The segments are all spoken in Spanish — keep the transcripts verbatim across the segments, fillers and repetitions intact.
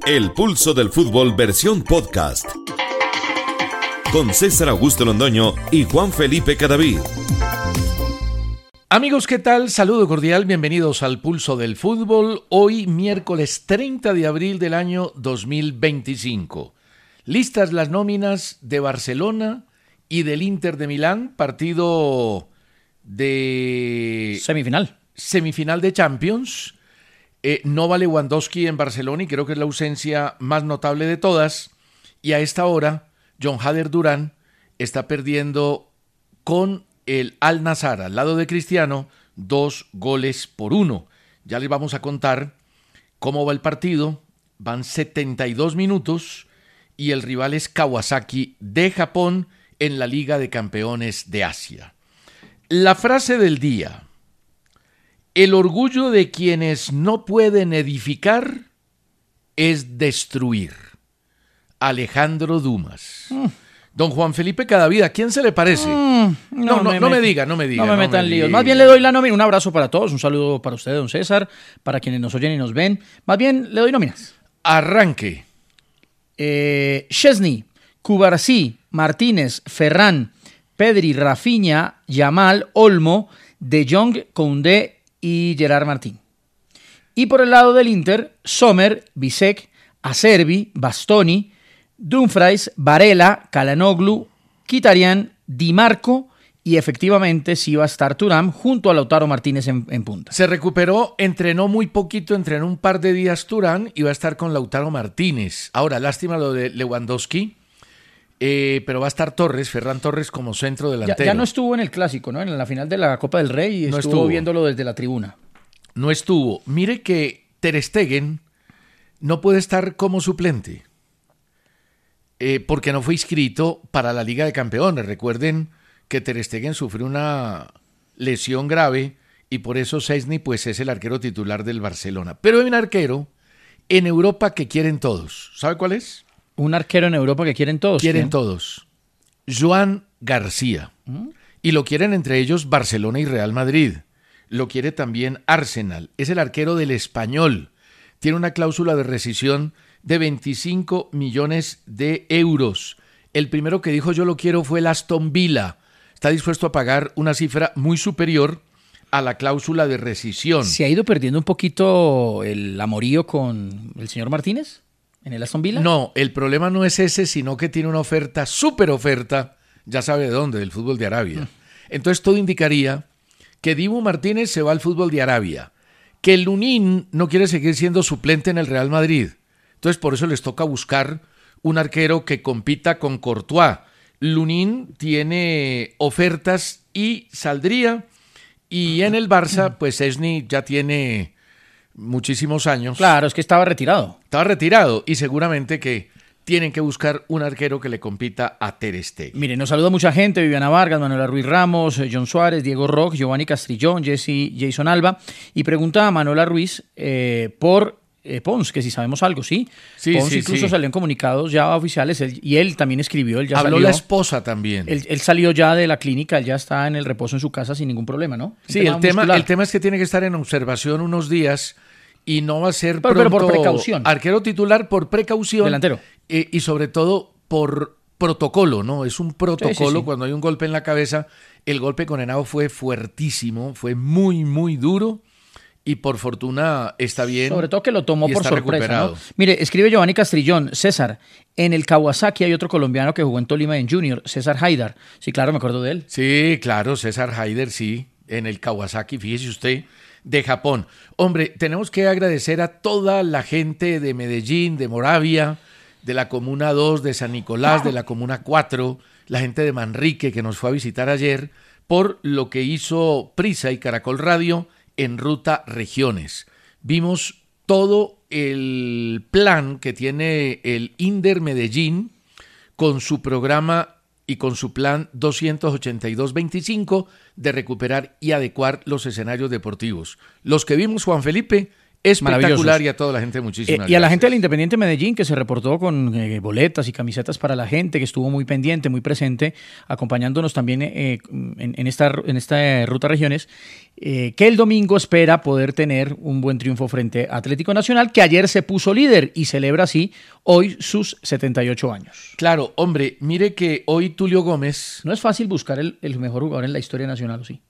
El Pulso del Fútbol versión podcast. Con César Augusto Londoño y Juan Felipe Cadavid. Amigos, ¿qué tal? Saludo cordial, bienvenidos al Pulso del Fútbol. Hoy, miércoles treinta de abril del año dos mil veinticinco. Listas las nóminas de Barcelona y del Inter de Milán, partido de... Semifinal. Semifinal de Champions. Eh, no va Lewandowski en Barcelona y creo que es la ausencia más notable de todas. Y a esta hora, Jon Hader Durán está perdiendo con el Al-Nassr al lado de Cristiano, dos goles por uno. Ya les vamos a contar cómo va el partido. Van setenta y dos minutos y el rival es Kawasaki de Japón en la Liga de Campeones de Asia. La frase del día: el orgullo de quienes no pueden edificar es destruir. Alejandro Dumas. Mm. Don Juan Felipe Cadavid, ¿a quién se le parece? Mm, no, no, no, me, no me diga, no me diga. No me no metan me líos. diga. Más bien le doy la nómina. Un abrazo para todos, un saludo para usted, don César, para quienes nos oyen y nos ven. Más bien le doy nóminas. Arranque. Eh, Szczesny, Cubarsí, Martínez, Ferran, Pedri, Rafinha, Yamal, Olmo, De Jong, Koundé y Gerard Martín. Y por el lado del Inter, Sommer, Bisek, Acerbi, Bastoni, Dumfries, Varela, Calhanoglu, Mkhitaryan, Di Marco y efectivamente sí va a estar Thuram junto a Lautaro Martínez en, en punta. Se recuperó, entrenó muy poquito, entrenó un par de días Thuram y va a estar con Lautaro Martínez. Ahora, lástima lo de Lewandowski, eh, pero va a estar Torres, Ferran Torres como centro delantero. Ya, ya no estuvo en el Clásico, ¿no? En la final de la Copa del Rey no estuvo, estuvo viéndolo desde la tribuna. No estuvo. Mire que Ter Stegen no puede estar como suplente. Eh, porque no fue inscrito para la Liga de Campeones. Recuerden que Ter Stegen sufrió una lesión grave y por eso Szczesny pues, es el arquero titular del Barcelona. Pero hay un arquero en Europa que quieren todos. ¿Sabe cuál es? Un arquero en Europa que quieren todos. Quieren ¿quién? todos. Joan García. ¿Mm? Y lo quieren entre ellos Barcelona y Real Madrid. Lo quiere también Arsenal. Es el arquero del Español. Tiene una cláusula de rescisión de veinticinco millones de euros. El primero que dijo yo lo quiero fue el Aston Villa. Está dispuesto a pagar una cifra muy superior a la cláusula de rescisión. ¿Se ha ido perdiendo un poquito el amorío con el señor Martínez en el Aston Villa? No, el problema no es ese, sino que tiene una oferta, súper oferta, ya sabe de dónde, del fútbol de Arabia. Mm. Entonces todo indicaría que Dibu Martínez se va al fútbol de Arabia, que el Lunin no quiere seguir siendo suplente en el Real Madrid. Entonces, por eso les toca buscar un arquero que compita con Courtois. Lunin tiene ofertas y saldría. Y en el Barça, pues Szczesny ya tiene muchísimos años. Claro, es que estaba retirado. Estaba retirado y seguramente que tienen que buscar un arquero que le compita a Ter Stegen. Mire, nos saluda mucha gente: Viviana Vargas, Manuela Ruiz Ramos, John Suárez, Diego Rock, Giovanni Castrillón, Jesse, Jason Alba. Y pregunta a Manuela Ruiz eh, por... Eh, Pons, que si sabemos algo, ¿sí? Sí, Pons sí, incluso sí. salió en comunicados ya oficiales, él, y él también escribió, él ya Habló salió. la esposa también. Él, él salió ya de la clínica, él ya está en el reposo en su casa sin ningún problema, ¿no? Sí, el tema, el tema es que tiene que estar en observación unos días y no va a ser pero, pronto pero por precaución. Arquero titular por precaución. Delantero. Eh, y sobre todo por protocolo, ¿no? Es un protocolo sí, sí, sí. Cuando hay un golpe en la cabeza. El golpe con Henao fue fuertísimo, fue muy, muy duro. Y por fortuna está bien. Sobre todo que lo tomó por sorpresa, ¿no? Recuperado. Mire, escribe Giovanni Castrillón: César, en el Kawasaki hay otro colombiano que jugó en Tolima en Junior, César Haidar. Sí, claro, me acuerdo de él. Sí, claro, César Haidar, sí, en el Kawasaki, fíjese usted, de Japón. Hombre, tenemos que agradecer a toda la gente de Medellín, de Moravia, de la Comuna dos, de San Nicolás, de la Comuna cuatro, la gente de Manrique que nos fue a visitar ayer, por lo que hizo Prisa y Caracol Radio en Ruta Regiones. Vimos todo el plan que tiene el Inder Medellín con su programa y con su plan doscientos ochenta y dos veinticinco de recuperar y adecuar los escenarios deportivos. Los que vimos, Juan Felipe, espectacular y a toda la gente muchísimas eh, Y a la gracias. gente del Independiente Medellín que se reportó con eh, boletas y camisetas para la gente, que estuvo muy pendiente, muy presente, acompañándonos también eh, en, en, esta, en esta ruta regiones, eh, que el domingo espera poder tener un buen triunfo frente a Atlético Nacional, que ayer se puso líder y celebra así hoy sus setenta y ocho años. Claro, hombre, mire que hoy Tulio Gómez... No es fácil buscar el, el mejor jugador en la historia nacional, ¿o sí?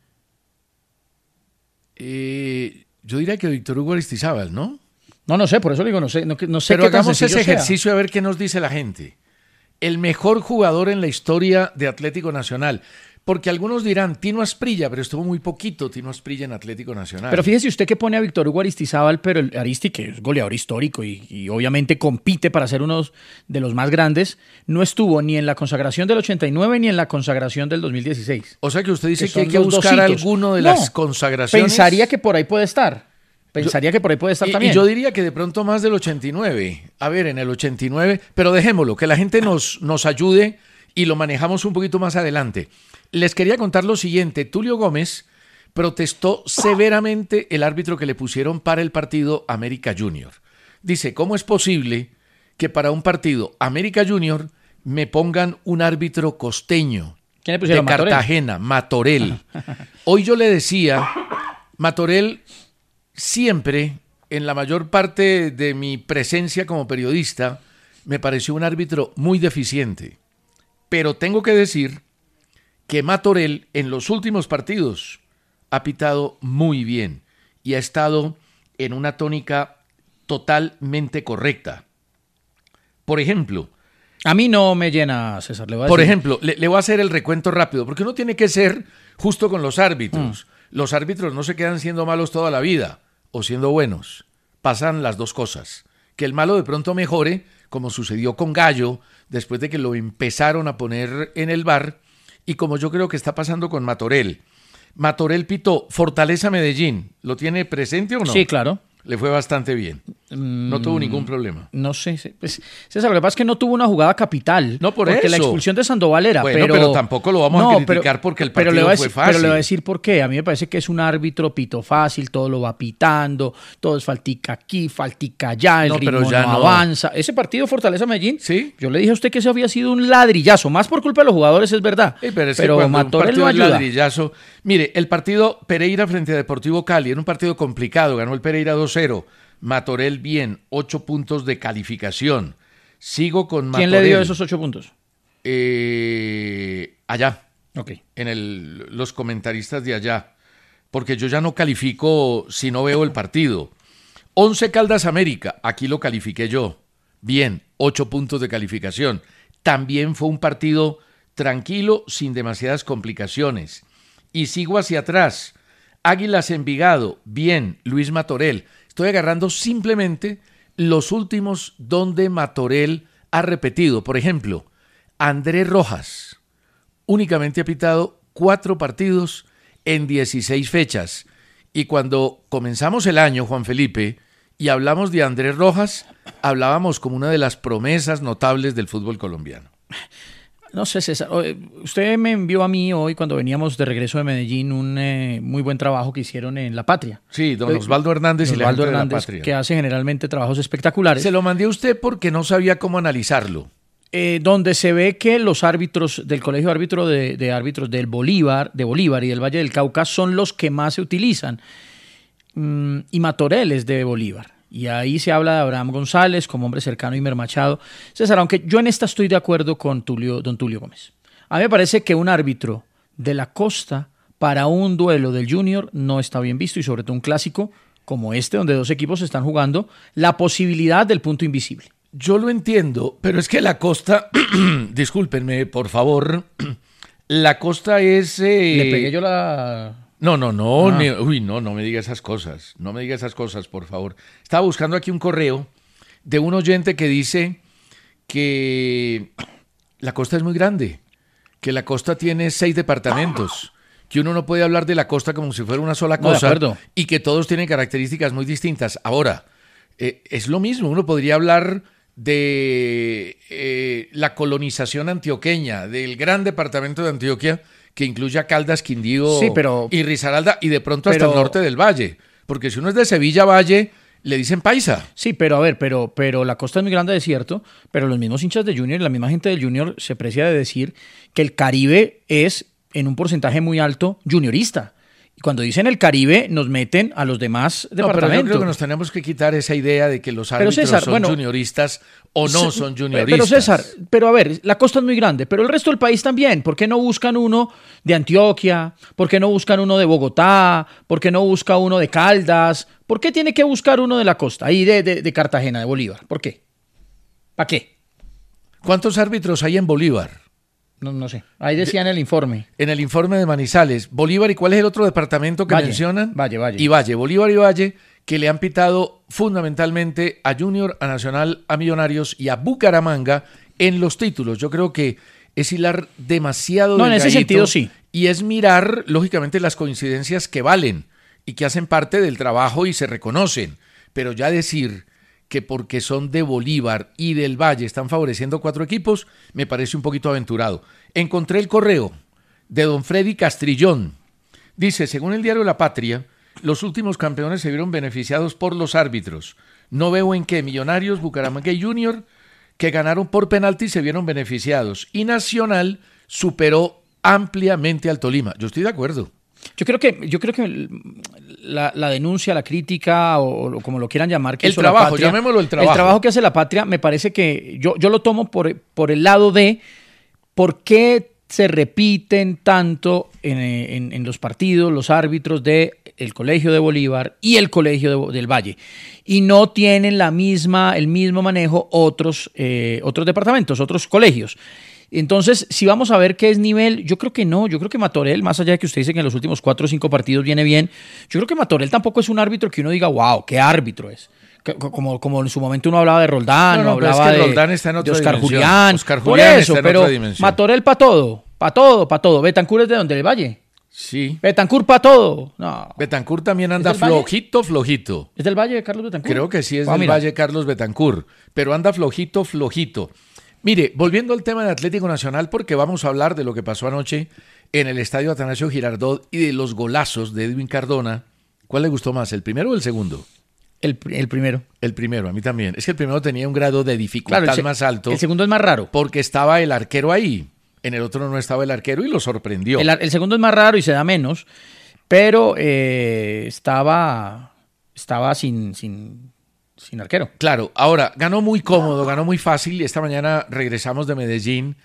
Eh, yo diría que Víctor Hugo Aristizábal, ¿no? No, no sé, por eso le digo, no sé, no, no sé Pero qué tan hagamos ese sencillo sea. ejercicio a ver qué nos dice la gente. El mejor jugador en la historia de Atlético Nacional. Porque algunos dirán, Tino Asprilla, pero estuvo muy poquito Tino Asprilla en Atlético Nacional. Pero fíjese usted que pone a Víctor Hugo Aristizábal, pero el Aristi, que es goleador histórico y, y obviamente compite para ser uno de los más grandes, no estuvo ni en la consagración del ochenta y nueve ni en la consagración del dos mil dieciséis. O sea que usted dice que que, hay son que los buscar dositos. alguno de No, las consagraciones. Pensaría que por ahí puede estar. Pensaría Yo- que por ahí puede estar y, también. y yo diría que de pronto más del ochenta y nueve. A ver, en el ochenta y nueve, pero dejémoslo, que la gente nos, nos ayude y lo manejamos un poquito más adelante. Les quería contar lo siguiente. Tulio Gómez protestó severamente el árbitro que le pusieron para el partido América Junior. Dice, ¿cómo es posible que para un partido América Junior me pongan un árbitro costeño ¿Quién le de pusieron? ¿Matorel? Cartagena, Matorel? Hoy yo le decía, Matorel siempre, en la mayor parte de mi presencia como periodista, me pareció un árbitro muy deficiente. Pero tengo que decir que Matorel en los últimos partidos ha pitado muy bien y ha estado en una tónica totalmente correcta. Por ejemplo, A mí no me llena, César. Le voy a por decir. ejemplo, le, le voy a hacer el recuento rápido, porque uno tiene que ser justo con los árbitros. Mm. Los árbitros no se quedan siendo malos toda la vida o siendo buenos. Pasan las dos cosas. Que el malo de pronto mejore, como sucedió con Gallo, después de que lo empezaron a poner en el bar, y como yo creo que está pasando con Matorel. Matorel pitó Fortaleza Medellín. ¿Lo tiene presente o no? Sí, claro. Le fue bastante bien. No tuvo ningún problema. No sé, sé, pues, César, lo que pasa es que no tuvo una jugada capital. No, por porque eso. la expulsión de Sandoval era. Bueno, pero, pero tampoco lo vamos a criticar porque el pero le partido voy a fue decir- fácil. Pero le voy a decir por qué. A mí me parece que es un árbitro pito fácil, todo lo va pitando, todo es faltica aquí, faltica allá, el No, ritmo pero ya no, no. avanza. Ese partido Fortaleza-Medellín, Sí. yo le dije a usted que eso había sido un ladrillazo, más por culpa de los jugadores, es verdad. Sí, pero es que pero cuando un Matorel partido no es ayuda. ladrillazo. Mire, el partido Pereira frente a Deportivo Cali era un partido complicado. Ganó el Pereira dos cero. Matorel bien, ocho puntos de calificación. Sigo con Matorel. ¿Quién le dio esos ocho puntos? Eh, allá, Ok. en el, los comentaristas de allá. Porque yo ya no califico si no veo el partido. Once Caldas América, aquí lo califiqué yo. Bien, ocho puntos de calificación. También fue un partido tranquilo, sin demasiadas complicaciones. Y sigo hacia atrás. Águilas Envigado, bien, Luis Matorel. Estoy agarrando simplemente los últimos donde Matorel ha repetido. Por ejemplo, Andrés Rojas únicamente ha pitado cuatro partidos en dieciséis fechas. Y cuando comenzamos el año, Juan Felipe, y hablamos de Andrés Rojas, hablábamos como una de las promesas notables del fútbol colombiano. No sé, César. eh, Usted me envió a mí hoy, cuando veníamos de regreso de Medellín, un eh, muy buen trabajo que hicieron en La Patria. Sí, don Eh, Osvaldo Hernández y la Osvaldo gente de La Hernández, Patria. que hace generalmente trabajos espectaculares. Se lo mandé a usted porque no sabía cómo analizarlo. eh, donde se ve que los árbitros del Colegio de Árbitros de, de Árbitros del Bolívar, de Bolívar y del Valle del Cauca son los que más se utilizan. Mm, y Matorel es de Bolívar. Y ahí se habla de Abraham González como hombre cercano a Imer Machado. César, aunque yo en esta estoy de acuerdo con Tulio, don Tulio Gómez. A mí me parece que un árbitro de la costa para un duelo del Junior no está bien visto, y sobre todo un clásico como este, donde dos equipos están jugando la posibilidad del punto invisible. Yo lo entiendo, pero es que la costa, discúlpenme, por favor, la costa es... eh, Le pegué yo la... No, no, no, Ah. ni- uy, no, no me diga esas cosas, no me diga esas cosas, por favor. Estaba buscando aquí un correo de un oyente que dice que la costa es muy grande, que la costa tiene seis departamentos, que uno no puede hablar de la costa como si fuera una sola No, de cosa, acuerdo. y que todos tienen características muy distintas. Ahora, eh, es lo mismo, uno podría hablar de eh, la colonización antioqueña, del gran departamento de Antioquia, que incluye a Caldas, Quindío Sí, pero- y Risaralda, y de pronto hasta pero- el norte del valle. porque si uno es de Sevilla Valle, le dicen paisa. Sí, pero a ver, pero, pero la costa es muy grande, es cierto, pero los mismos hinchas de Junior, la misma gente del Junior se precia de decir que el Caribe es en un porcentaje muy alto juniorista. Y cuando dicen el Caribe, nos meten a los demás no, departamentos. Pero yo creo que nos tenemos que quitar esa idea de que los árbitros César, son bueno, junioristas o no son junioristas. Pero César, pero a ver, la costa es muy grande, pero el resto del país también. ¿Por qué no buscan uno de Antioquia? ¿Por qué no buscan uno de Bogotá? ¿Por qué no busca uno de Caldas? ¿Por qué tiene que buscar uno de la costa? Ahí de, de, de Cartagena, de Bolívar. ¿Por qué? ¿Para qué? ¿Cuántos árbitros hay en Bolívar? No, no sé. Ahí decía en el informe. En el informe de Manizales. Bolívar, ¿y cuál es el otro departamento que Valle, mencionan? Valle, Valle. Y Valle. Bolívar y Valle, que le han pitado fundamentalmente a Junior, a Nacional, a Millonarios y a Bucaramanga en los títulos. Yo creo que es hilar demasiado No, en ese sentido sí. Y es mirar, lógicamente, las coincidencias que valen y que hacen parte del trabajo y se reconocen. Pero ya decir que porque son de Bolívar y del Valle están favoreciendo cuatro equipos, me parece un poquito aventurado. Encontré el correo de don Freddy Castrillón. Dice, según el diario La Patria, los últimos campeones se vieron beneficiados por los árbitros. No veo en qué Millonarios, Bucaramanga y Junior, que ganaron por penalti, se vieron beneficiados. Y Nacional superó ampliamente al Tolima. Yo estoy de acuerdo. Yo creo que, yo creo que la, la denuncia, la crítica, o, o como lo quieran llamar, que el hizo trabajo, la patria, llamémoslo el trabajo. El trabajo que hace la patria, me parece que yo, yo lo tomo por, por el lado de por qué se repiten tanto en, en, en los partidos los árbitros del Colegio de Bolívar y el Colegio de, del Valle, y no tienen la misma, el mismo manejo otros, eh, otros departamentos, otros colegios. Entonces, si vamos a ver qué es nivel, yo creo que no, yo creo que Matorel, más allá de que usted dice que en los últimos cuatro o cinco partidos viene bien, yo creo que Matorel tampoco es un árbitro que uno diga, wow, qué árbitro es. Como, como en su momento uno hablaba de Roldán, no, no, hablaba es que de, Roldán está en otra de Oscar dimensión. Julián, Oscar por Julián eso, está en pero otra dimensión. Matorel para todo, para todo, para todo. Betancur es de donde, del Valle. Sí. Betancur para todo. No. Betancur también anda flojito, flojito. ¿Es del Valle de Carlos Betancur? Creo que sí es ah, del mira. Valle Carlos Betancur, pero anda flojito, flojito. Mire, volviendo al tema del Atlético Nacional, porque vamos a hablar de lo que pasó anoche en el estadio Atanasio Girardot y de los golazos de Edwin Cardona. ¿Cuál le gustó más, el primero o el segundo? El, el primero. El primero, a mí también. Es que el primero tenía un grado de dificultad claro, el, más alto. El segundo es más raro. Porque estaba el arquero ahí. En el otro no estaba el arquero y lo sorprendió. El, el segundo es más raro y se da menos, pero eh, estaba, estaba sin... sin Sin arquero. Claro, ahora, ganó muy cómodo, ganó muy fácil. Esta mañana regresamos de Medellín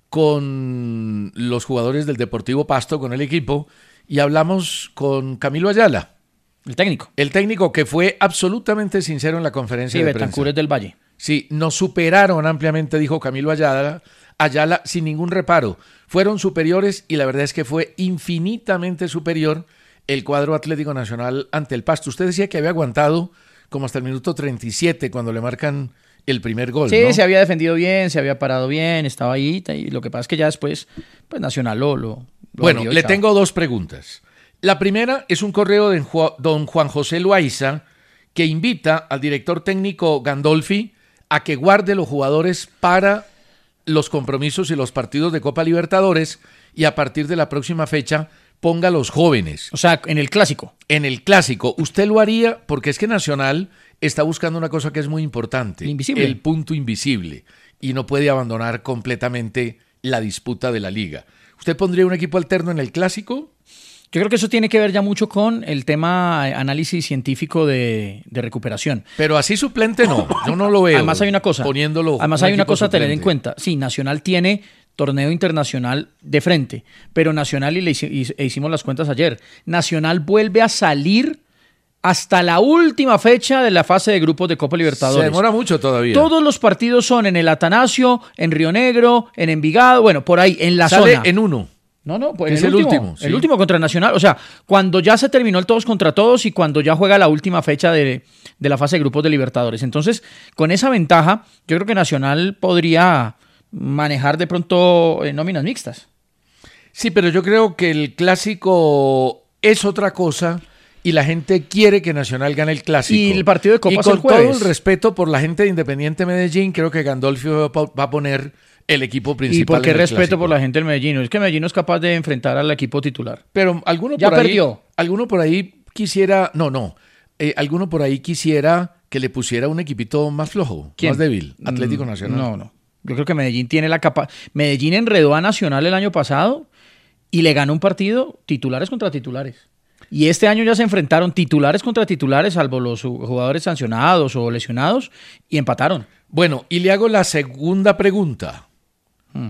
con los jugadores del Deportivo Pasto, con el equipo, y hablamos con Camilo Ayala. El técnico. El técnico que fue absolutamente sincero en la conferencia sí, de Betancur prensa. es del Valle. Sí, nos superaron ampliamente, dijo Camilo Ayala, Ayala, sin ningún reparo. Fueron superiores y la verdad es que fue infinitamente superior el cuadro Atlético Nacional ante el Pasto. Usted decía que había aguantado como hasta el minuto treinta y siete cuando le marcan el primer gol, sí, ¿no? se había defendido bien, se había parado bien, estaba ahí, y lo que pasa es que ya después, pues Nacional lo... lo, lo bueno, abrió, le chao. tengo dos preguntas. La primera es un correo de don Juan José Loaiza que invita al director técnico Gandolfi a que guarde los jugadores para los compromisos y los partidos de Copa Libertadores y a partir de la próxima fecha ponga a los jóvenes. O sea, en el clásico. En el clásico. Usted lo haría porque es que Nacional está buscando una cosa que es muy importante. El invisible. El punto invisible. Y no puede abandonar completamente la disputa de la liga. ¿Usted pondría un equipo alterno en el clásico? Yo creo que eso tiene que ver ya mucho con el tema análisis científico de, de recuperación. Pero así suplente no, yo no lo veo. Además hay una cosa. Poniéndolo Además un hay una equipo cosa a tener en suplente. cuenta. Sí, Nacional tiene torneo internacional de frente, pero Nacional, y le hici- e hicimos las cuentas ayer, Nacional vuelve a salir hasta la última fecha de la fase de grupos de Copa Libertadores. Se demora mucho todavía. Todos los partidos son en el Atanasio, en Río Negro, en Envigado, bueno, por ahí, en la Sale zona. en uno. No, no, pues Es el, el último, último, sí. el último contra Nacional. O sea, cuando ya se terminó el todos contra todos y cuando ya juega la última fecha de, de la fase de grupos de Libertadores. Entonces, con esa ventaja, yo creo que Nacional podría manejar de pronto eh, nóminas mixtas. Sí, pero yo creo que el clásico es otra cosa y la gente quiere que Nacional gane el clásico. Y el partido de Copa y es el con todo jueves. el respeto por la gente de Independiente Medellín, creo que Gandolfi va a poner el equipo principal. Y por qué en el respeto clásico. por la gente del Medellín. Es que Medellín es capaz de enfrentar al equipo titular. Pero alguno Ya por ahí, perdió. alguno por ahí quisiera, no, no, eh, alguno por ahí quisiera que le pusiera un equipito más flojo, ¿Quién? más débil, Atlético Nacional. No, no. Yo creo que Medellín tiene la capacidad. Medellín enredó a Nacional el año pasado y le ganó un partido titulares contra titulares. Y este año ya se enfrentaron titulares contra titulares, salvo los jugadores sancionados o lesionados, y empataron. Bueno, y le hago la segunda pregunta. Hmm.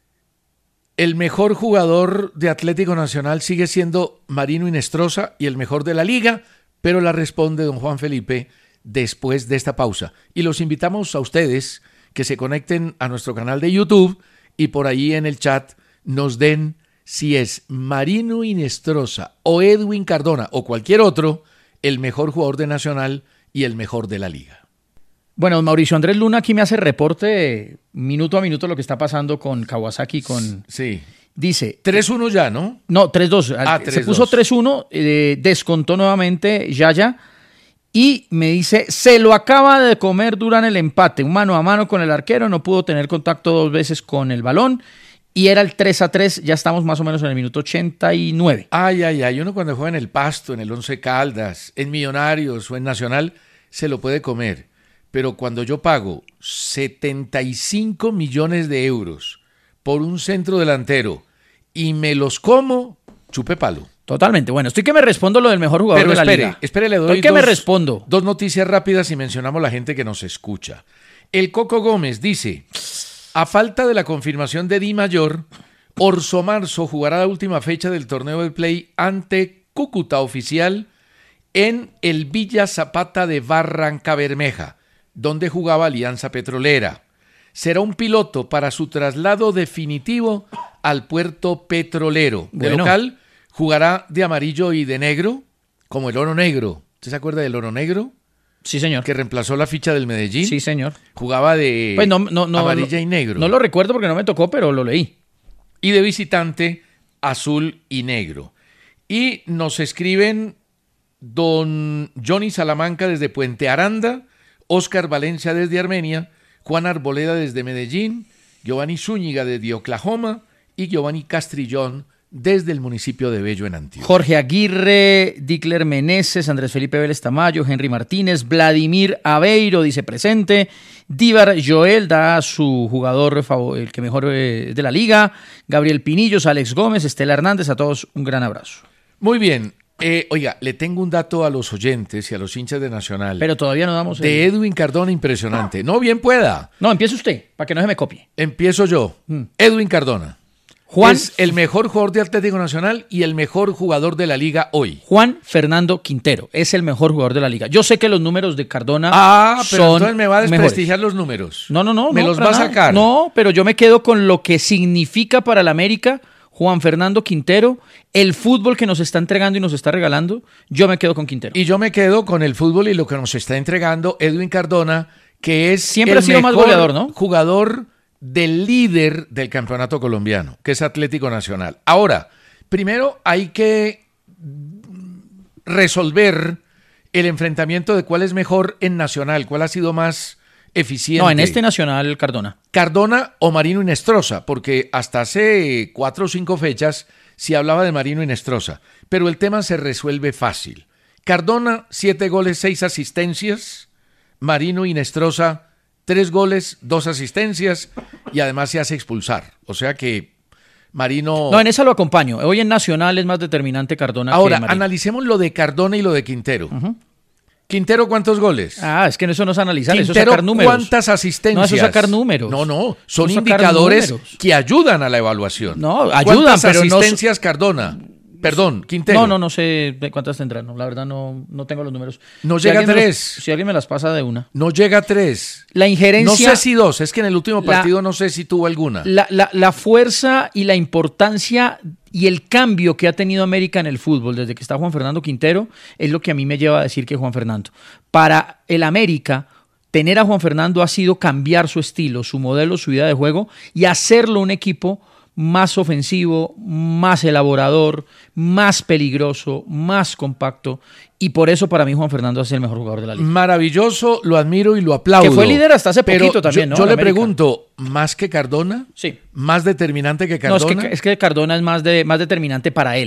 El mejor jugador de Atlético Nacional sigue siendo Marino Inestrosa y el mejor de la liga, pero la responde don Juan Felipe después de esta pausa. Y los invitamos a ustedes que se conecten a nuestro canal de YouTube y por ahí en el chat nos den si es Marino Inestrosa o Edwin Cardona o cualquier otro el mejor jugador de Nacional y el mejor de la liga. Bueno, Mauricio Andrés Luna aquí me hace reporte minuto a minuto lo que está pasando con Kawasaki. Con... Sí. Dice... tres uno ya, ¿no? No, tres dos. Ah, Se tres dos. puso tres uno, eh, descontó nuevamente Yaya y me dice, se lo acaba de comer Durán el empate, un mano a mano con el arquero, no pudo tener contacto dos veces con el balón y era el tres a tres, ya estamos más o menos en el minuto ochenta y nueve. Ay, ay, ay, uno cuando juega en el Pasto, en el Once Caldas, en Millonarios o en Nacional, se lo puede comer. Pero cuando yo pago setenta y cinco millones de euros por un centro delantero y me los como, chupe palo. Totalmente. Bueno, estoy que me respondo lo del mejor jugador Pero de la espere, liga. espere, le doy Estoy que dos, me respondo. Dos noticias rápidas y mencionamos la gente que nos escucha. El Coco Gómez dice, a falta de la confirmación de Di Mayor, Orso Marzo jugará la última fecha del torneo del Play ante Cúcuta Oficial en el Villa Zapata de Barranca Bermeja, donde jugaba Alianza Petrolera. Será un piloto para su traslado definitivo al puerto petrolero. De Bueno. local, jugará de amarillo y de negro, como el oro negro. ¿Usted se acuerda del oro negro? Sí, señor. Que reemplazó la ficha del Medellín. Sí, señor. Jugaba de Pues no, no, no, amarilla no, y negro. No lo recuerdo porque no me tocó, pero lo leí. Y de visitante, azul y negro. Y nos escriben don Johnny Salamanca desde Puente Aranda, Oscar Valencia desde Armenia, Juan Arboleda desde Medellín, Giovanni Zúñiga desde Oklahoma y Giovanni Castrillón desde el municipio de Bello en Antioquia. Jorge Aguirre, Dicler Meneses, Andrés Felipe Vélez Tamayo, Henry Martínez, Vladimir Aveiro dice presente, Díbar Joel da su jugador favor, el que mejor eh, de la liga, Gabriel Pinillos, Alex Gómez, Estela Hernández, a todos un gran abrazo. Muy bien, eh, oiga, le tengo un dato a los oyentes y a los hinchas de Nacional. Pero todavía no damos... El... De Edwin Cardona, impresionante. No, bien pueda. No, empiece usted, para que no se me copie. Empiezo yo. Hmm. Edwin Cardona. Juan, es el mejor jugador de Atlético Nacional y el mejor jugador de la liga hoy. Juan Fernando Quintero es el mejor jugador de la liga. Yo sé que los números de Cardona ah, pero son entonces me va a desprestigiar mejores. los números. No, no, no. Me no, los va a sacar. No, pero yo me quedo con lo que significa para el América Juan Fernando Quintero, el fútbol que nos está entregando y nos está regalando. Yo me quedo con Quintero. Y yo me quedo con el fútbol y lo que nos está entregando Edwin Cardona, que es siempre el ha sido más mejor goleador, ¿no? Jugador del líder del campeonato colombiano, que es Atlético Nacional. Ahora, primero hay que resolver el enfrentamiento de cuál es mejor en Nacional, cuál ha sido más eficiente. No, en este Nacional, Cardona. Cardona o Marino Inestrosa, porque hasta hace cuatro o cinco fechas se hablaba de Marino Inestrosa, pero el tema se resuelve fácil. Cardona, siete goles, seis asistencias. Marino Inestrosa, tres goles, dos asistencias y además se hace expulsar. O sea que Marino... No, en esa lo acompaño. Hoy en Nacional es más determinante Cardona Ahora, que Marino. analicemos lo de Cardona y lo de Quintero. Uh-huh. Quintero, ¿cuántos goles? Ah, es que eso no es analizar, Quintero, eso es sacar números. ¿cuántas asistencias? No, eso es sacar números. No, no, son Eso es sacar indicadores números. que ayudan a la evaluación. No, ayudan, ¿Cuántas pero no... asistencias Cardona? Perdón, Quintero. No, no, no sé de cuántas tendrán. No, la verdad no, no tengo los números. No si llega a me tres. Los, si alguien me las pasa de una. No llega a tres. La injerencia... No sé si dos, es que en el último la, partido no sé si tuvo alguna. La, la, la fuerza y la importancia y el cambio que ha tenido América en el fútbol desde que está Juan Fernando Quintero es lo que a mí me lleva a decir que Juan Fernando. Para el América, tener a Juan Fernando ha sido cambiar su estilo, su modelo, su idea de juego y hacerlo un equipo más ofensivo, más elaborador, más peligroso, más compacto, y por eso para mí Juan Fernando es el mejor jugador de la liga. Maravilloso, lo admiro y lo aplaudo. Que fue líder hasta hace Pero poquito también, yo, ¿no? Yo en le América. pregunto, ¿más que Cardona? Sí. ¿Más determinante que No, Cardona? es que, es que Cardona es más, de, más determinante para él.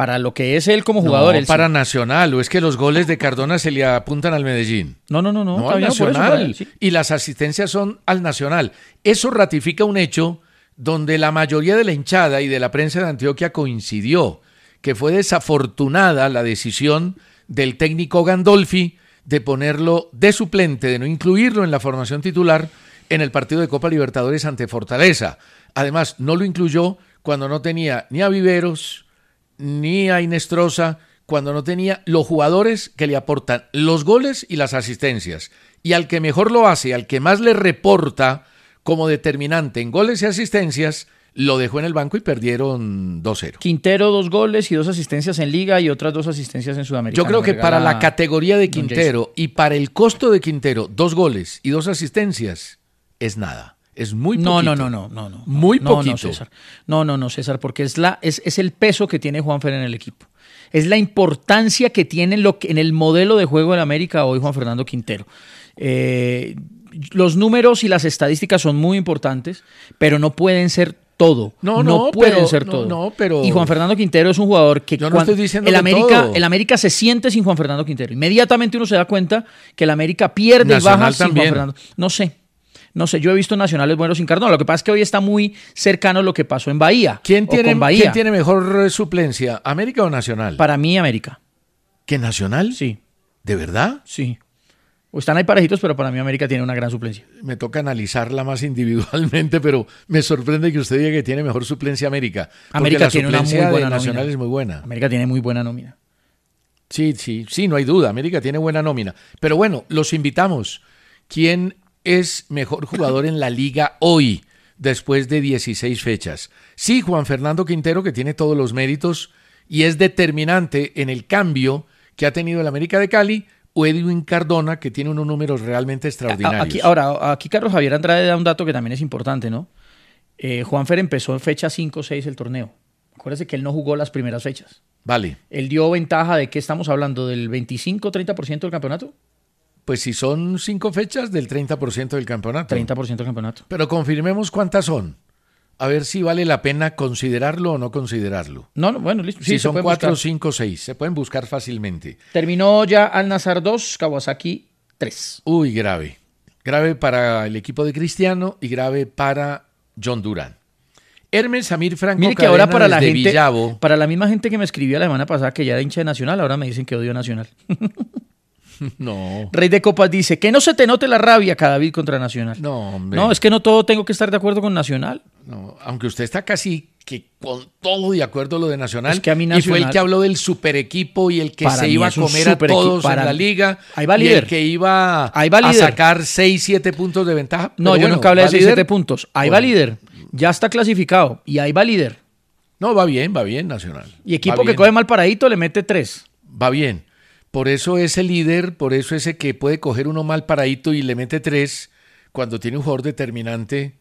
Para lo que es él como jugador. No, él para sí. Nacional, o es que los goles de Cardona se le apuntan al Medellín. No, no, no, no. No, está al bien, por eso, Nacional. para él, sí. Y las asistencias son al Nacional. Eso ratifica un hecho donde la mayoría de la hinchada y de la prensa de Antioquia coincidió, que fue desafortunada la decisión del técnico Gandolfi de ponerlo de suplente, de no incluirlo en la formación titular en el partido de Copa Libertadores ante Fortaleza. Además, no lo incluyó cuando no tenía ni a Viveros, ni a Inestrosa, cuando no tenía los jugadores que le aportan los goles y las asistencias. Y al que mejor lo hace, al que más le reporta como determinante en goles y asistencias, lo dejó en el banco y perdieron dos cero. Quintero, dos goles y dos asistencias en Liga y otras dos asistencias en Sudamericana. Yo creo que para la categoría de Quintero y para el costo de Quintero, dos goles y dos asistencias es nada. Es muy poquito. No, no, no, no, no, no. Muy no, poquito. No, César. No, no, no, César, porque es la, es, es el peso que tiene Juanfer en el equipo. Es la importancia que tiene en, lo que, en el modelo de juego de América hoy Juan Fernando Quintero. Eh, los números y las estadísticas son muy importantes, pero no pueden ser todo. No, no, no pueden pero, ser no, todo. No, pero... Y Juan Fernando Quintero es un jugador que yo no estoy diciendo el que América, todo. el América se siente sin Juan Fernando Quintero. Inmediatamente uno se da cuenta que el América pierde Nacional y baja sin también. Juan Fernando. No sé. No sé, yo he visto nacionales buenos sin Cardona. Lo que pasa es que hoy está muy cercano a lo que pasó en Bahía. ¿Quién tiene, con Bahía. ¿quién tiene mejor suplencia, América o Nacional? Para mí, América. ¿Que Nacional? Sí. ¿De verdad? Sí. O están ahí parejitos, pero para mí América tiene una gran suplencia. Me toca analizarla más individualmente, pero me sorprende que usted diga que tiene mejor suplencia América. América la tiene una muy suplencia de buena Nacional nómina. es muy buena. América tiene muy buena nómina. Sí, sí, sí, no hay duda. América tiene buena nómina. Pero bueno, los invitamos. ¿Quién es mejor jugador en la liga hoy, después de dieciséis fechas? Sí, Juan Fernando Quintero, que tiene todos los méritos y es determinante en el cambio que ha tenido el América de Cali, o Edwin Cardona, que tiene unos números realmente extraordinarios. Aquí, ahora, aquí Carlos Javier Andrade da un dato que también es importante, ¿no? Eh, Juanfer empezó en fecha cinco seis el torneo. Acuérdese que él no jugó las primeras fechas. Vale. Él dio ventaja de, ¿qué estamos hablando? ¿Del veinticinco treinta por ciento del campeonato? Pues si son cinco fechas, del treinta por ciento del campeonato. treinta por ciento del campeonato. Pero confirmemos cuántas son. A ver si vale la pena considerarlo o no considerarlo. No, no bueno, listo. Sí, si son se cuatro, buscar. cinco, seis. Se pueden buscar fácilmente. Terminó ya Al-Nassr dos, Kawasaki tres. Uy, grave. Grave para el equipo de Cristiano y grave para John Durán. Hermes Samir Franco Mire que Cadena ahora para la desde gente, Villavo. para la misma gente que me escribió la semana pasada que ya era hincha de Nacional, ahora me dicen que odio a Nacional. No. Rey de Copas dice, que no se te note la rabia, Cadavid contra Nacional. No, hombre. No, es que no todo tengo que estar de acuerdo con Nacional. No, aunque usted está casi que con todo de acuerdo lo de Nacional, Es que a mí y fue el Nacional- que habló del super equipo y el que Para se mí iba a es un comer a super equi- todos para en la mí. liga Ahí va y líder. el que iba Ahí va a líder. sacar seis, siete puntos de ventaja. No, Pero yo bueno, nunca hablé de ¿va seis, líder? siete puntos. Ahí va Bueno. líder. Ya está clasificado. Y ahí va líder. No, va bien, va bien Nacional. Y equipo Va que bien. coge mal paradito le mete tres. Va bien. Por eso ese líder, por eso ese que puede coger uno mal paradito y le mete tres, cuando tiene un jugador determinante.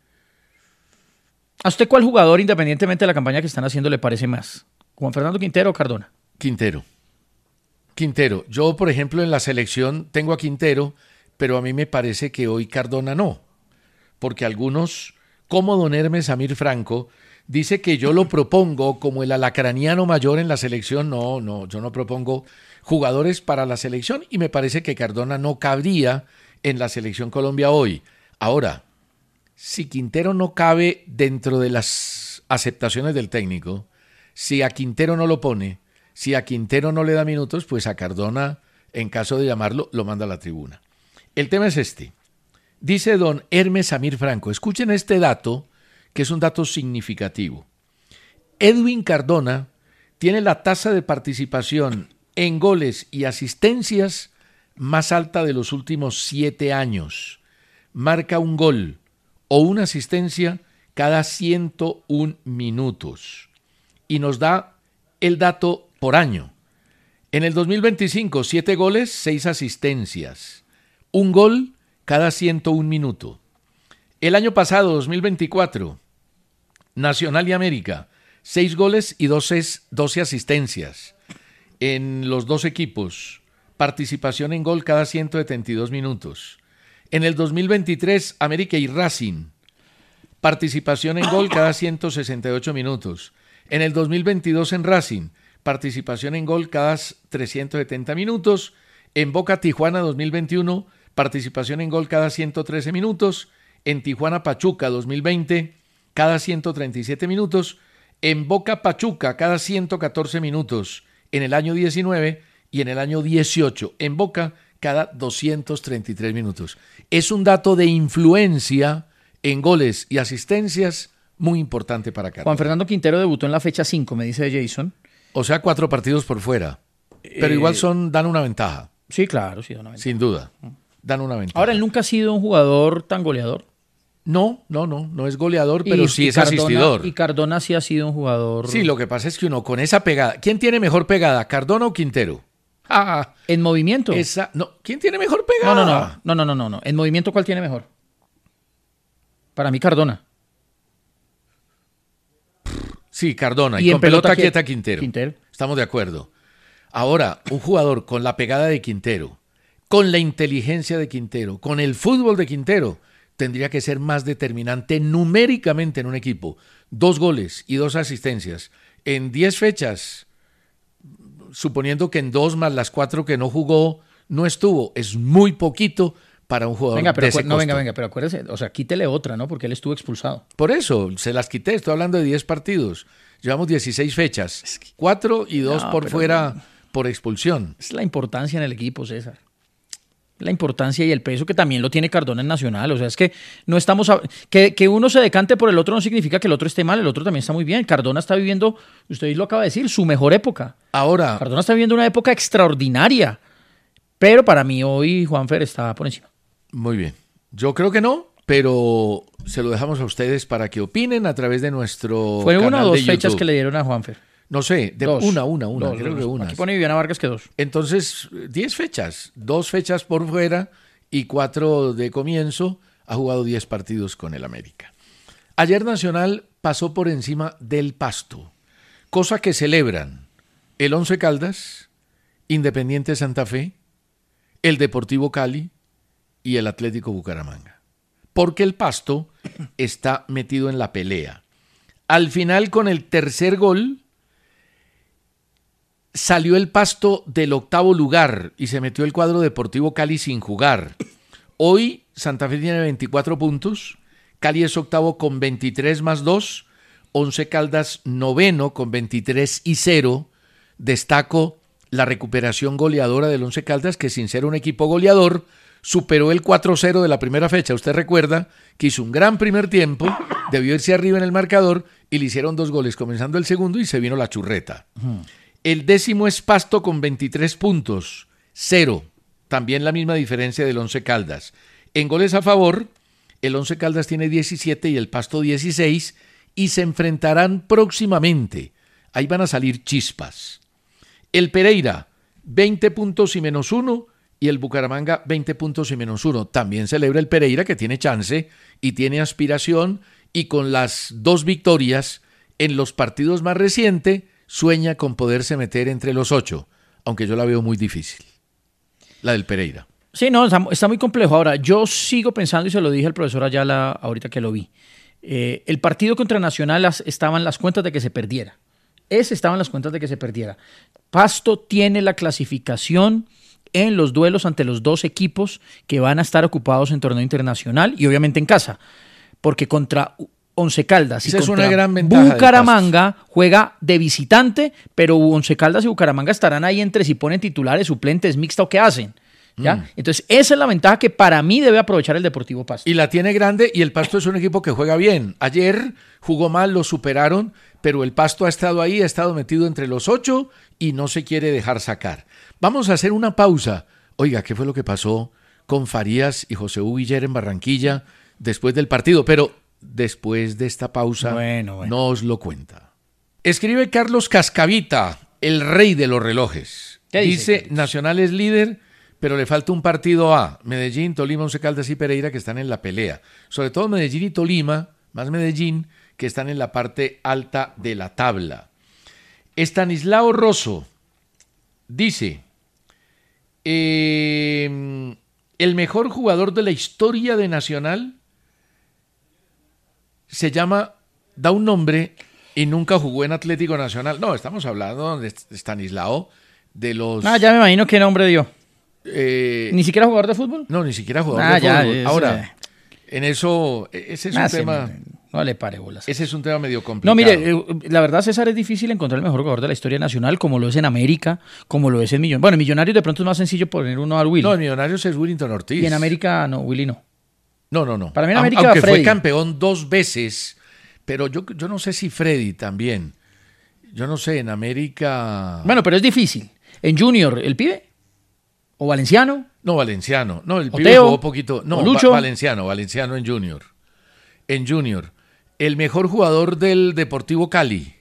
¿A usted cuál jugador, independientemente de la campaña que están haciendo, le parece más? ¿Juan Fernando Quintero o Cardona? Quintero. Quintero. Yo, por ejemplo, en la selección tengo a Quintero, pero a mí me parece que hoy Cardona no. Porque algunos, como don Hermes Samir Franco, dice que yo lo propongo como el alacraniano mayor en la selección. No, no, yo no propongo jugadores para la selección y me parece que Cardona no cabría en la selección Colombia hoy. Ahora, si Quintero no cabe dentro de las aceptaciones del técnico, si a Quintero no lo pone, si a Quintero no le da minutos, pues a Cardona, en caso de llamarlo, lo manda a la tribuna. El tema es este. Dice don Hermes Samir Franco, escuchen este dato, que es un dato significativo. Edwin Cardona tiene la tasa de participación en goles y asistencias más alta de los últimos siete años. Marca un gol o una asistencia cada ciento un minutos. Y nos da el dato por año. En el dos mil veinticinco, siete goles, seis asistencias. Un gol cada ciento un minutos. El año pasado, dos mil veinticuatro, Nacional y América, seis goles y doce, doce asistencias. En los dos equipos, participación en gol cada ciento setenta y dos minutos. En el dos mil veintitrés, América y Racing, participación en gol cada ciento sesenta y ocho minutos. En el dos mil veintidós en Racing, participación en gol cada trescientos setenta minutos. En Boca Tijuana dos mil veintiuno, participación en gol cada ciento trece minutos. En Tijuana Pachuca dos mil veinte, cada ciento treinta y siete minutos. En Boca Pachuca cada ciento catorce minutos en el año diecinueve y en el año dieciocho en Boca cada doscientos treinta y tres minutos. Es un dato de influencia en goles y asistencias muy importante para Cardona. Juan Fernando Quintero debutó en la fecha cinco, me dice Jason. O sea, cuatro partidos por fuera. Pero eh, igual son dan una ventaja. Sí, claro, sí, dan una ventaja. Sin duda, dan una ventaja. Ahora, él nunca ha sido un jugador tan goleador. No, no, no, no es goleador, pero y, sí y es Cardona, asistidor. Y Cardona sí ha sido un jugador... Sí, lo que pasa es que uno con esa pegada... ¿Quién tiene mejor pegada, Cardona o Quintero? Ah, ¿en movimiento? Esa, no, ¿quién tiene mejor pegada? No, no, no, no, no, no, no, no. ¿En movimiento cuál tiene mejor? Para mí, Cardona. Sí, Cardona. Y, y con en pelota, pelota quieta, Quintero. Quintero. Estamos de acuerdo. Ahora, un jugador con la pegada de Quintero, con la inteligencia de Quintero, con el fútbol de Quintero, tendría que ser más determinante numéricamente en un equipo. Dos goles y dos asistencias en diez fechas, suponiendo que en dos más las cuatro que no jugó, no estuvo. Es muy poquito para un jugador venga, pero de ese no, costo. venga, venga, pero acuérdese, o sea, quítele otra, ¿no? Porque él estuvo expulsado. Por eso, se las quité, estoy hablando de diez partidos. Llevamos dieciséis fechas, es que... cuatro y dos no, por fuera no. por expulsión. Es la importancia en el equipo, César. La importancia y el peso que también lo tiene Cardona en Nacional. O sea, es que no estamos... A... Que, que uno se decante por el otro no significa que el otro esté mal, el otro también está muy bien. Cardona está viviendo, usted lo acaba de decir, su mejor época. Ahora... Cardona está viviendo una época extraordinaria. Pero para mí hoy Juanfer está por encima. Muy bien. Yo creo que no, pero se lo dejamos a ustedes para que opinen a través de nuestro ¿Fue canal una o dos de YouTube. Fechas que le dieron a Juanfer? No sé, de dos. una, una, una, dos, creo dos. que una. Aquí pone Viviana Vargas que dos. Entonces, diez fechas, dos fechas por fuera y cuatro de comienzo. Ha jugado diez partidos con el América. Ayer Nacional pasó por encima del Pasto, cosa que celebran el Once Caldas, Independiente Santa Fe, el Deportivo Cali y el Atlético Bucaramanga. Porque el Pasto está metido en la pelea. Al final, con el tercer gol, salió el Pasto del octavo lugar y se metió el cuadro Deportivo Cali sin jugar. Hoy Santa Fe tiene veinticuatro puntos, Cali es octavo con veintitrés más dos, Once Caldas noveno con veintitrés y cero. Destaco la recuperación goleadora del Once Caldas, que sin ser un equipo goleador, superó el cuatro cero de la primera fecha. Usted recuerda que hizo un gran primer tiempo, debió irse arriba en el marcador y le hicieron dos goles comenzando el segundo y se vino la churreta. Uh-huh. El décimo es Pasto con veintitrés puntos, cero. También la misma diferencia del Once Caldas. En goles a favor, el Once Caldas tiene diecisiete y el Pasto dieciséis y se enfrentarán próximamente. Ahí van a salir chispas. El Pereira, veinte puntos y menos uno, y el Bucaramanga, veinte puntos y menos uno. También celebra el Pereira, que tiene chance y tiene aspiración, y con las dos victorias en los partidos más recientes, sueña con poderse meter entre los ocho, aunque yo la veo muy difícil, la del Pereira. Sí, no, está, está muy complejo. Ahora, yo sigo pensando, y se lo dije al profesor Ayala ahorita que lo vi, eh, el partido contra Nacional las, estaban las cuentas de que se perdiera. Ese estaban las cuentas de que se perdiera. Pasto tiene la clasificación en los duelos ante los dos equipos que van a estar ocupados en torneo internacional y obviamente en casa, porque contra Once Caldas y Esa contra es una gran ventaja Bucaramanga juega de visitante, pero Once Caldas y Bucaramanga estarán ahí entre si ponen titulares, suplentes, mixta o qué hacen. ¿Ya? Mm. Entonces esa es la ventaja que para mí debe aprovechar el Deportivo Pasto. Y la tiene grande, y el Pasto es un equipo que juega bien. Ayer jugó mal, lo superaron, pero el Pasto ha estado ahí, ha estado metido entre los ocho y no se quiere dejar sacar. Vamos a hacer una pausa. Oiga, ¿qué fue lo que pasó con Farías y José Hugo Viller en Barranquilla después del partido? Pero después de esta pausa bueno, bueno. no os lo cuenta. Escribe Carlos Cascavita, el rey de los relojes. ¿Qué dice? Dice, Nacional es líder, pero le falta un partido a Medellín, Tolima, Once Caldas y Pereira, que están en la pelea. Sobre todo Medellín y Tolima, más Medellín, que están en la parte alta de la tabla. Estanislao Rosso dice, eh, el mejor jugador de la historia de Nacional se llama, da un nombre Y nunca jugó en Atlético Nacional. No, estamos hablando de Stanislao, de los... Ah, ya me imagino qué nombre dio. Eh, ¿Ni siquiera jugador de fútbol? No, ni siquiera jugador Ah, de ya, fútbol. es, Ahora, eh, en eso, ese es ah, un sí, tema... no, no le pare bolas. Ese es un tema medio complicado. No, mire, eh, la verdad, César, es difícil encontrar el mejor jugador de la historia nacional, como lo es en América, como lo es en Millonarios. Bueno, en Millonarios de pronto es más sencillo poner uno al Willy. No, en Millonarios es Willington Ortiz. Y en América, no, Willy no. No, no, no. Para mí en Aun- América, Aunque Freddy. fue campeón dos veces, pero yo, yo no sé si Freddy también. Yo no sé, en América... Bueno, pero es difícil. En Junior, ¿el pibe? ¿O Valenciano? No, Valenciano. No, el ¿O pibe Teo? jugó poquito. No, ¿O Lucho? Va- Valenciano, Valenciano en Junior. En Junior. El mejor jugador del Deportivo Cali.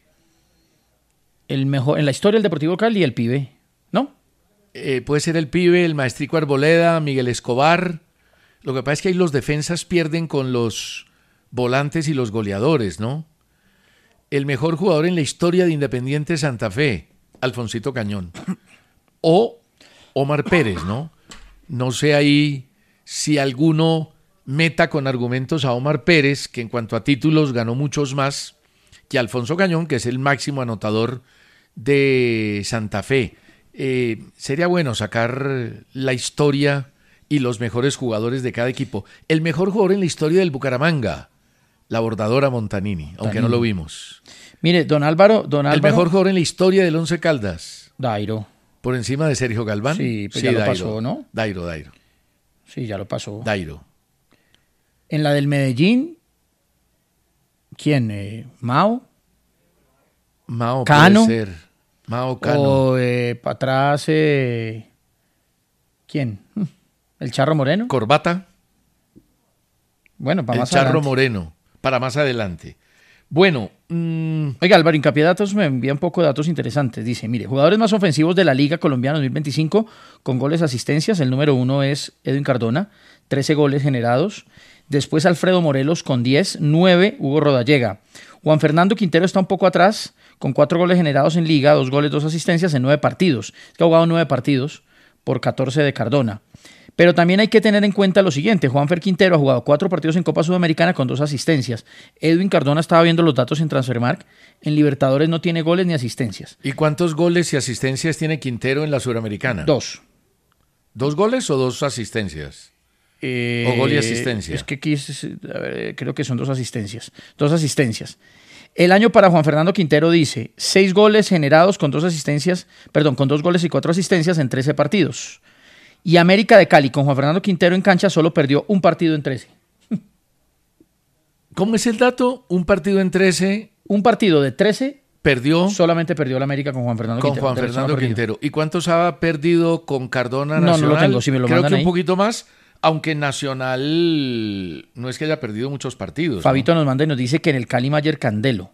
El mejor, en la historia del Deportivo Cali, el pibe, ¿no? Eh, puede ser el pibe, el maestrico Arboleda, Miguel Escobar. Lo que pasa es que ahí los defensas pierden con los volantes y los goleadores, ¿no? El mejor jugador en la historia de Independiente Santa Fe, Alfonsito Cañón. O Omar Pérez, ¿no? No sé ahí si alguno meta con argumentos a Omar Pérez, que en cuanto a títulos ganó muchos más que Alfonso Cañón, que es el máximo anotador de Santa Fe. Eh, sería bueno sacar la historia y los mejores jugadores de cada equipo. El mejor jugador en la historia del Bucaramanga, la bordadora Montanini, aunque Tanini. no lo vimos. Mire, don Álvaro, don Álvaro. El mejor jugador en la historia del Once Caldas, Dairo. por encima de Sergio Galván. Sí, pues ya lo pasó, ¿no? Dairo, Dairo, Sí, ya lo pasó. Dairo. En la del Medellín, ¿quién? Eh, ¿Mao? Mao Cano. puede ser. Mao Cano. ¿O eh, para atrás, eh, quién? Hmm, ¿El Charro Moreno? Corbata. Bueno, para El más Charro adelante. Moreno, para más adelante. Bueno, mmm, Oiga, Álvaro Hincapié Datos me envía un poco de datos interesantes. Dice, mire, jugadores más ofensivos de la Liga Colombiana dos mil veinticinco con goles, asistencias. El número uno es Edwin Cardona, trece goles generados. Después Alfredo Morelos con diez, nueve Hugo Rodallega. Juan Fernando Quintero está un poco atrás, con cuatro goles generados en Liga, dos goles, dos asistencias en nueve partidos. Es que ha jugado nueve partidos por catorce de Cardona. Pero también hay que tener en cuenta lo siguiente. Juanfer Quintero ha jugado cuatro partidos en Copa Sudamericana con dos asistencias. Edwin Cardona, estaba viendo los datos en Transfermarkt, en Libertadores no tiene goles ni asistencias. ¿y cuántos goles y asistencias tiene Quintero en la Suramericana? Dos. ¿Dos goles o dos asistencias? Eh, ¿O gol y asistencia? Es que aquí es- a ver, creo que son dos asistencias. Dos asistencias. El año para Juan Fernando Quintero dice seis goles generados con dos asistencias, perdón, con dos goles y cuatro asistencias en trece partidos. Y América de Cali con Juan Fernando Quintero en cancha solo perdió un partido en trece. ¿Cómo es el dato? Un partido en trece Un partido de trece perdió solamente perdió la América con Juan Fernando con Quintero. Juan De resto no Fernando ha perdido. Quintero. ¿Y cuántos ha perdido con Cardona No, no lo Nacional? tengo, si me lo Creo mandan que un ahí. poquito más, aunque Nacional no es que haya perdido muchos partidos. Fabito nos manda y nos dice que en el Cali Mayer Candelo.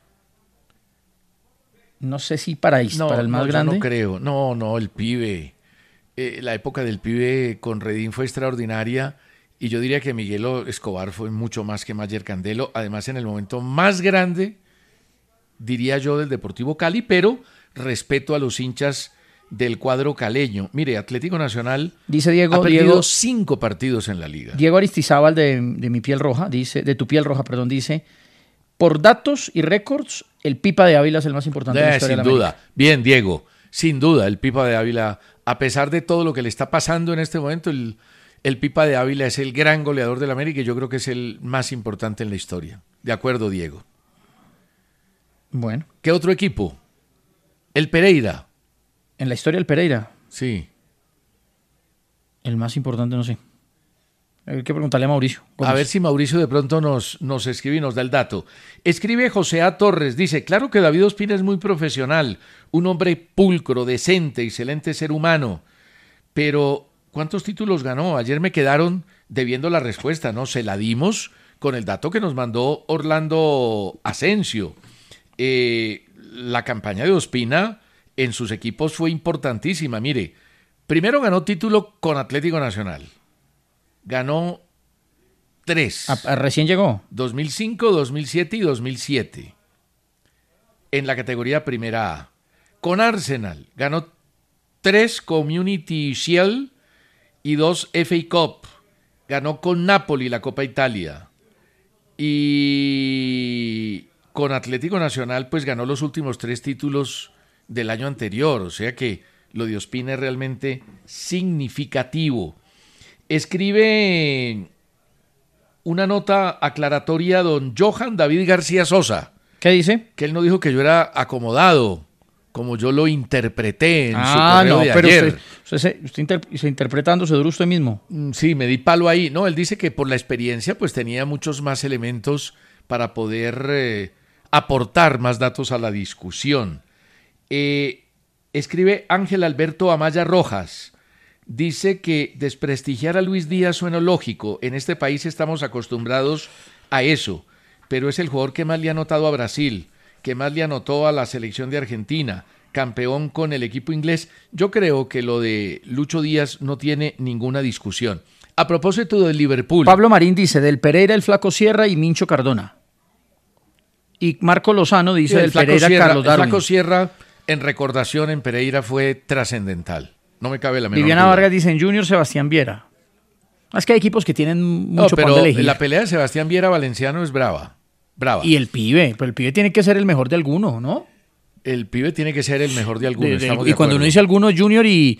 No sé si para, No, para el más no, yo grande. no creo. No, no, el pibe. Eh, la época del pibe con Redín fue extraordinaria y yo diría que Miguel Escobar fue mucho más que Mayer Candelo. Además, en el momento más grande, diría yo, del Deportivo Cali, pero respeto a los hinchas del cuadro caleño. Mire, Atlético Nacional Dice Diego, ha perdido Diego, cinco partidos en la liga. Diego Aristizábal de, de mi piel roja, dice, de tu piel roja, perdón, dice, por datos y récords, el Pipa de Ávila es el más importante de la Eh, historia sin de la duda. América. Bien, Diego. Sin duda, el Pipa de Ávila, a pesar de todo lo que le está pasando en este momento, el, el Pipa de Ávila es el gran goleador del América y yo creo que es el más importante en la historia. De acuerdo, Diego. Bueno, ¿Qué otro equipo? El Pereira. en la historia del Pereira, Sí. el más importante, no sé. Hay que preguntarle a Mauricio. A ver si Mauricio de pronto nos, nos escribe y nos da el dato. Escribe José A. Torres, dice, claro que David Ospina es muy profesional, un hombre pulcro, decente, excelente ser humano, pero ¿cuántos títulos ganó? Ayer me quedaron debiendo la respuesta, ¿no? Se la dimos con el dato que nos mandó Orlando Asensio. Eh, la campaña de Ospina en sus equipos fue importantísima. Mire, primero ganó título con Atlético Nacional. Ganó tres. A- a- recién llegó. dos mil cinco, dos mil siete y dos mil siete. En la categoría Primera A. Con Arsenal ganó tres Community Shield y dos F A Cup. Ganó con Napoli la Copa Italia. Y con Atlético Nacional pues ganó los últimos tres títulos del año anterior, o sea que lo de Ospina es realmente significativo. Escribe una nota aclaratoria don Johan David García Sosa. ¿Qué dice? Que él no dijo que yo era acomodado, como yo lo interpreté en ah, su correo no, de pero ayer. Usted, usted, se, usted inter, se interpretando, se duró usted mismo. Sí, me di palo ahí. No, él dice que por la experiencia pues tenía muchos más elementos para poder eh, aportar más datos a la discusión. Eh, escribe Ángel Alberto Amaya Rojas. Dice que desprestigiar a Luis Díaz suena lógico. En este país estamos acostumbrados a eso, pero es el jugador que más le ha anotado a Brasil, que más le anotó a la selección de Argentina, campeón con el equipo inglés. Yo creo que lo de Lucho Díaz no tiene ninguna discusión. A propósito del Liverpool. Pablo Marín dice, del Pereira, el Flaco Sierra y Mincho Cardona. Y Marco Lozano dice sí, del Pereira, Sierra, Carlos Darwin. El Flaco Sierra, en recordación en Pereira, fue trascendental. No me cabe la menor Viviana duda. Vargas dice en Junior Sebastián Viera. Es que hay equipos que tienen mucho no, pero para elegir. La pelea de Sebastián Viera Valenciano es brava. Brava. Y el pibe, pero el pibe tiene que ser el mejor de alguno, ¿no? El pibe tiene que ser el mejor de alguno. De, de, estamos y de cuando uno dice alguno, Junior y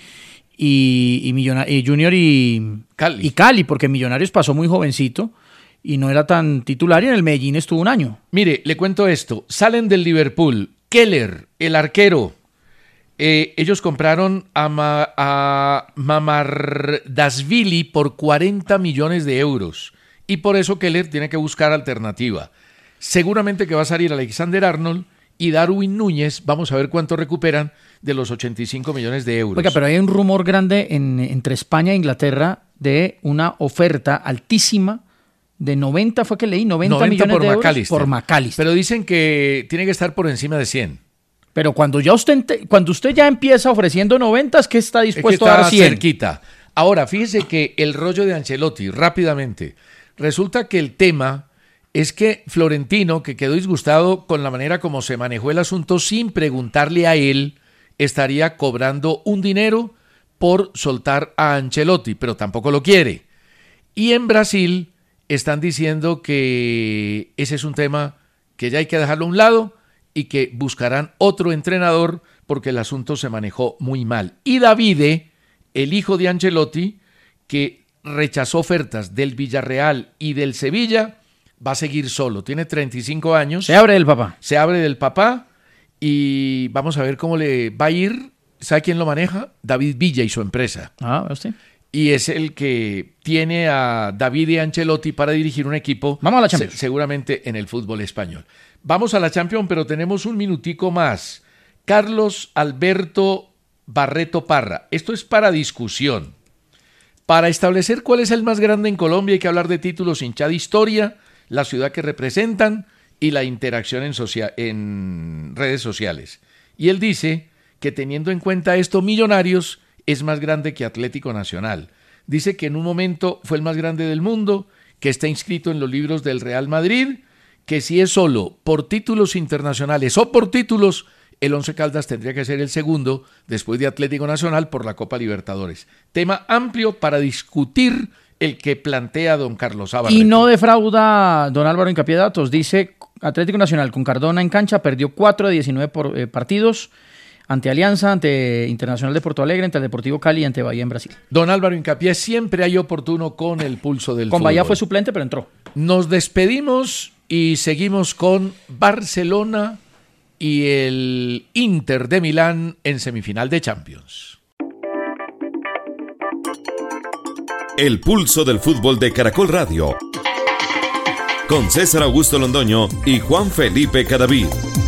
y, y, Millona, y Junior y Cali. y Cali, porque Millonarios pasó muy jovencito y no era tan titular y en el Medellín estuvo un año. Mire, le cuento esto. Salen del Liverpool. Keller, el arquero. Eh, ellos compraron a, Ma, a Mamardashvili por cuarenta millones de euros. Y por eso Keller tiene que buscar alternativa. Seguramente que va a salir Alexander Arnold y Darwin Núñez. Vamos a ver cuánto recuperan de los ochenta y cinco millones de euros. Oiga, pero hay un rumor grande en, entre España e Inglaterra de una oferta altísima de noventa, fue que leí, noventa, noventa millones por de McAllister. euros por McAllister. Pero dicen que tiene que estar por encima de cien. Pero cuando ya usted cuando usted ya empieza ofreciendo noventa, es que está dispuesto es que está a dar cien. Cerquita. Ahora, fíjese que el rollo de Ancelotti, rápidamente, resulta que el tema es que Florentino, que quedó disgustado con la manera como se manejó el asunto sin preguntarle a él, estaría cobrando un dinero por soltar a Ancelotti, pero tampoco lo quiere. Y en Brasil están diciendo que ese es un tema que ya hay que dejarlo a un lado y que buscarán otro entrenador porque el asunto se manejó muy mal. Y Davide, el hijo de Ancelotti, que rechazó ofertas del Villarreal y del Sevilla, va a seguir solo. Tiene treinta y cinco años. Se abre del papá. Se abre del papá y vamos a ver cómo le va a ir. ¿Sabe quién lo maneja? David Villa y su empresa. Ah, ¿usted? Y es el que tiene a David y Ancelotti para dirigir un equipo. Vamos a la Champions. Se, seguramente en el fútbol español. Vamos a la Champions, pero tenemos un minutico más. Carlos Alberto Barreto Parra. Esto es para discusión. Para establecer cuál es el más grande en Colombia hay que hablar de títulos, hinchada, historia, la ciudad que representan y la interacción en, socia- en redes sociales. Y él dice que teniendo en cuenta esto, Millonarios es más grande que Atlético Nacional. Dice que en un momento fue el más grande del mundo, que está inscrito en los libros del Real Madrid, que si es solo por títulos internacionales o por títulos, el Once Caldas tendría que ser el segundo después de Atlético Nacional por la Copa Libertadores. Tema amplio para discutir el que plantea don Carlos Ávarez. Y no defrauda don Álvaro Hincapié Datos. Dice Atlético Nacional con Cardona en cancha perdió cuatro de diecinueve por, eh, partidos ante Alianza, ante Internacional de Porto Alegre, ante el Deportivo Cali y ante Bahía en Brasil. Don Álvaro Hincapié siempre hay oportuno con el pulso del con fútbol. Bahía fue suplente, pero entró. Nos despedimos y seguimos con Barcelona y el Inter de Milán en semifinal de Champions. El pulso del fútbol de Caracol Radio con César Augusto Londoño y Juan Felipe Cadavid.